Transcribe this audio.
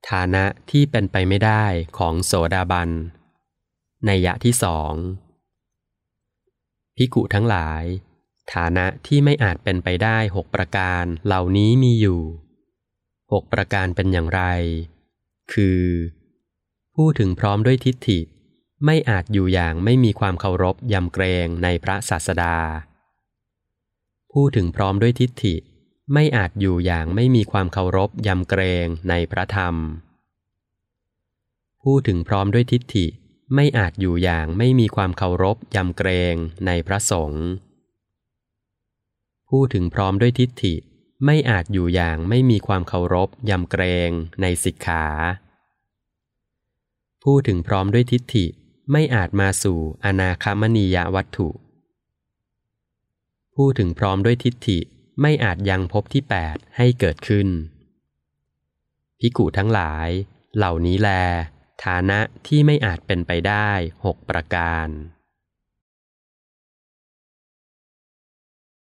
ฐานะที่เป็นไปไม่ได้ของโสดาบันนัยยะที่สองภิกขุทั้งหลายฐานะที่ไม่อาจเป็นไปได้6ประการเหล่านี้มีอยู่6ประการเป็นอย่างไรคือผู้ถึงพร้อมด้วยทิฏฐิไม่อาจอยู่อย่างไม่มีความเคารพยำเกรงในพระศาสดาผู้ถึงพร้อมด้วยทิฏฐิไม่อาจอยู่อย่างไม่มีความเคารพยำเกรงในพระธรรมผู้ถึงพร้อมด้วยทิฏฐิไม่อาจอยู่อย่างไม่มีความเคารพยำเกรงในพระสงฆ์ผู้ถึงพร้อมด้วยทิฏฐิไม่อาจอยู่อย่างไม่มีความเคารพยำเกรงในสิกขาผู้ถึงพร้อมด้วยทิฏฐิไม่อาจมาสู่อนาคามนียวัตถุผู้ถึงพร้อมด้วยทิฏฐิไม่อาจยังภพที่8ให้เกิดขึ้นภิกขุทั้งหลายเหล่านี้แลฐานะที่ไม่อาจเป็นไปได้6ประการ